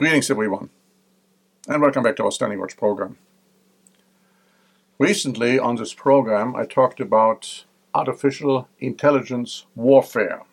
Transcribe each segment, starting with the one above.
Greetings everyone, and welcome back to our Standing Watch program. Recently on this program I talked about artificial intelligence warfare.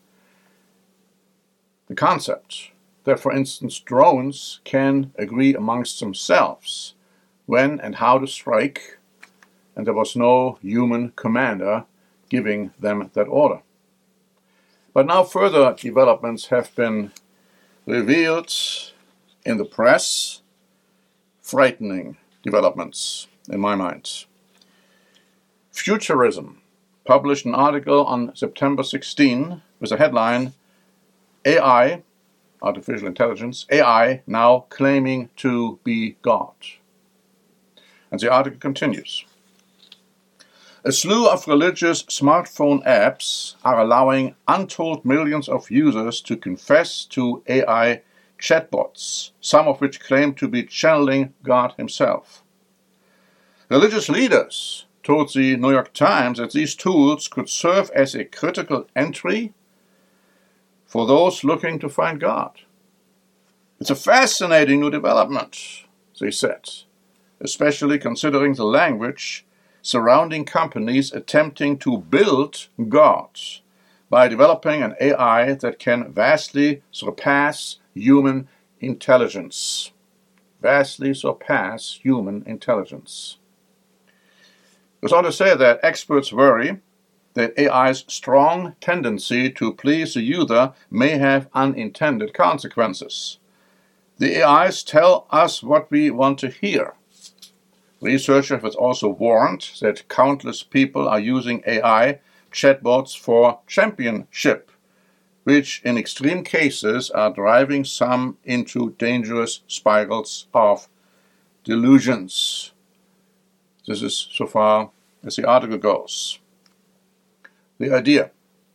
The concept that, for instance, drones can agree amongst themselves when and how to strike, and there was no human commander giving them that order. But now further developments have been revealed in the press, frightening developments in my mind. Futurism published an article on September 16 with the headline, AI, artificial intelligence, AI now claiming to be God. And the article continues. A slew of religious smartphone apps are allowing untold millions of users to confess to AI chatbots, some of which claim to be channeling God himself. Religious leaders told the New York Times that these tools could serve as a critical entry for those looking to find God. It's a fascinating new development, they said, especially considering the language surrounding companies attempting to build gods by developing an AI that can vastly surpass human intelligence. Vastly surpass human intelligence. It's ought to say that experts worry that AI's strong tendency to please the user may have unintended consequences. The AIs tell us what we want to hear. Researchers have also warned that countless people are using AI chatbots for championship, which in extreme cases are driving some into dangerous spirals of delusions. This is so far as the article goes. The idea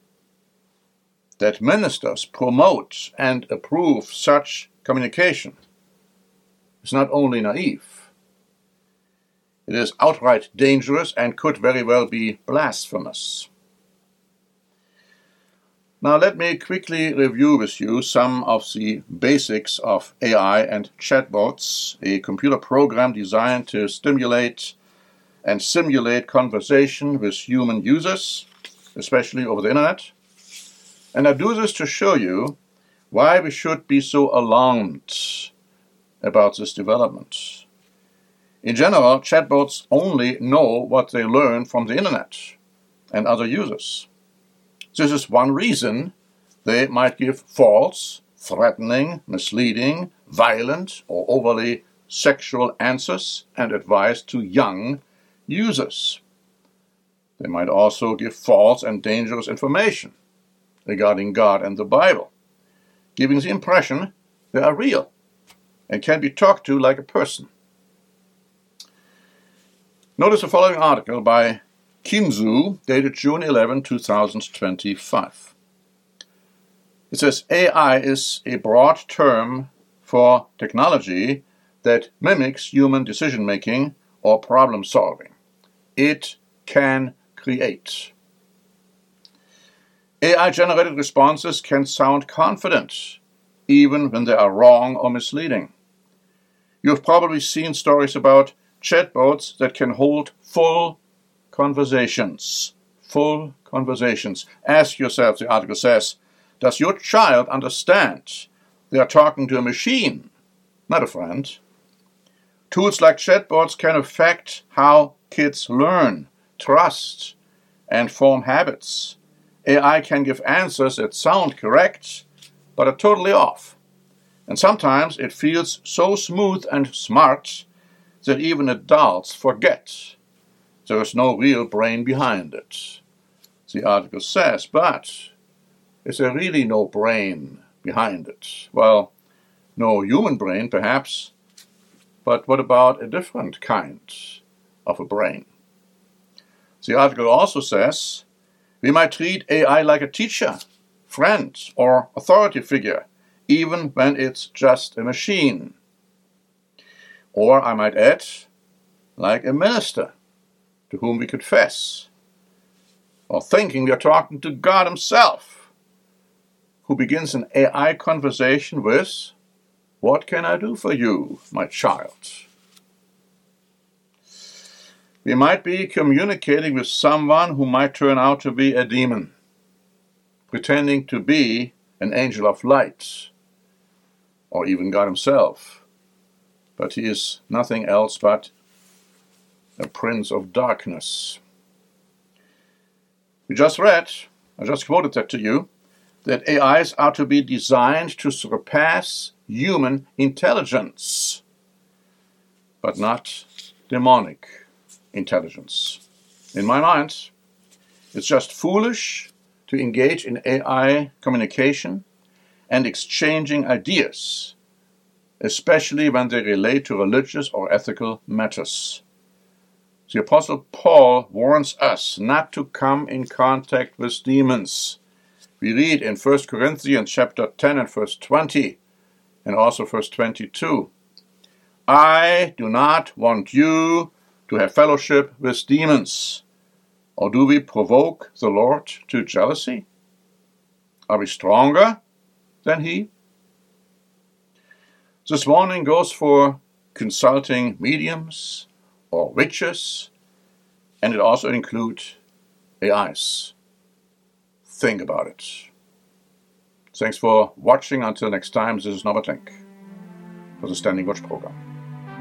that ministers promote and approve such communication is not only naive, it is outright dangerous and could very well be blasphemous. Now let me quickly review with you some of the basics of AI and chatbots, a computer program designed to stimulate and simulate conversation with human users, especially over the internet. And I do this to show you why we should be so alarmed about this development. In general, chatbots only know what they learn from the internet and other users. This is one reason they might give false, threatening, misleading, violent, or overly sexual answers and advice to young users. They might also give false and dangerous information regarding God and the Bible, giving the impression they are real and can be talked to like a person. Notice the following article by Kinzu, dated June 11, 2025. It says, AI is a broad term for technology that mimics human decision-making or problem-solving. It can create. AI-generated responses can sound confident, even when they are wrong or misleading. You have probably seen stories about chatbots that can hold full conversations. Full conversations. Ask yourself, the article says, does your child understand they are talking to a machine, not a friend? Tools like chatbots can affect how kids learn, trust, and form habits. AI can give answers that sound correct, but are totally off. And sometimes it feels so smooth and smart that even adults forget there is no real brain behind it. The article says, but is there really no brain behind it? Well, no human brain, perhaps, but what about a different kind of a brain? The article also says, we might treat AI like a teacher, friend, or authority figure, even when it's just a machine. Or I might add, like a minister to whom we confess, or thinking we are talking to God himself, who begins an AI conversation with, What can I do for you, my child? We might be communicating with someone who might turn out to be a demon, pretending to be an angel of light, or even God himself. But he is nothing else but a prince of darkness. We just read, I just quoted that to you, that AIs are to be designed to surpass human intelligence, but not demonic intelligence. In my mind, it's just foolish to engage in AI communication and exchanging ideas, especially when they relate to religious or ethical matters. The Apostle Paul warns us not to come in contact with demons. We read in 1 Corinthians chapter 10 and verse 20, and also verse 22, I do not want you to have fellowship with demons. Or do we provoke the Lord to jealousy? Are we stronger than he? This warning goes for consulting mediums or witches, and it also includes AIs. Think about it. Thanks for watching. Until next time, this is Norbert Lenk for the Standing Watch program.